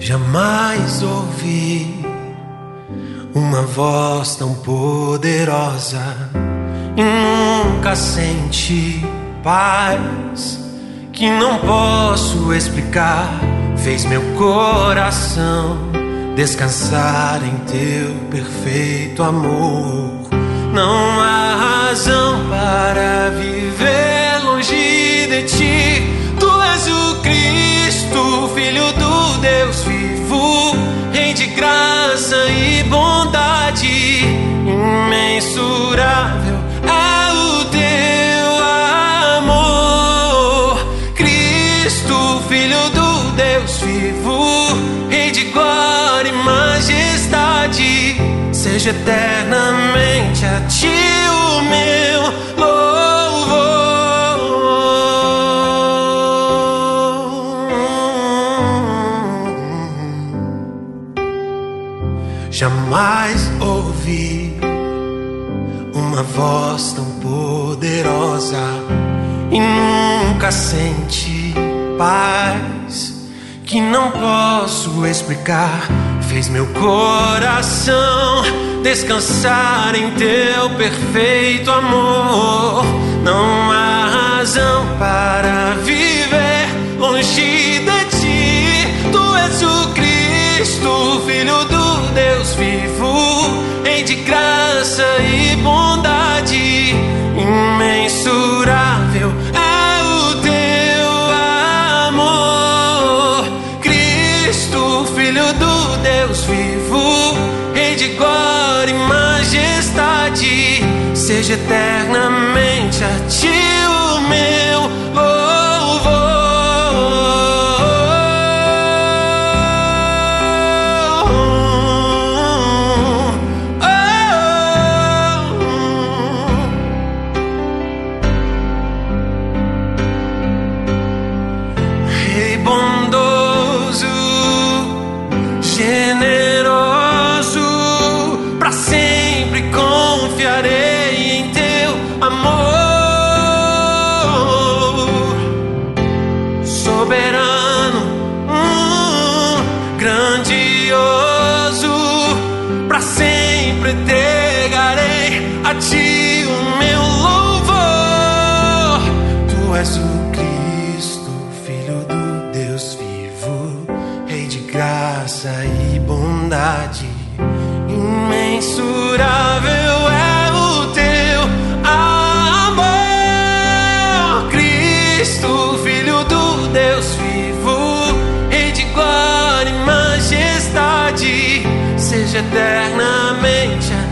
Jamais ouvi uma voz tão poderosa e nunca senti paz que não posso explicar. Fez meu coração descansar em teu perfeito amor. Não há razão para viver longe de ti. Tu és o Cristo, Filho do Deus vivo, Rei de graça e bondade, imensurável é o teu amor. Cristo, Filho do Deus vivo, Rei de glória e majestade, seja eternamente a ti o meu louvor. Jamais ouvi uma voz tão poderosa e nunca senti paz que não posso explicar. Fez meu coração descansar em teu perfeito amor. Não há razão para viver longe de ti. Tu és o Cristo, Filho do Deus vivo, Rei de graça e bondade, imensurável é o teu amor. Cristo, Filho do Deus vivo, Rei de glória e majestade, seja eternamente a ti o meu louvor. Rei bondoso, generoso, para sempre confiarei em teu amor. Soberano, grandioso, para sempre entregarei a ti o meu louvor. Tu és o Cristo, Filho do Deus vivo, Rei de graça e bondade, imensurável é o teu amor. Cristo, Filho do Deus vivo, Rei de glória e majestade, seja eternamente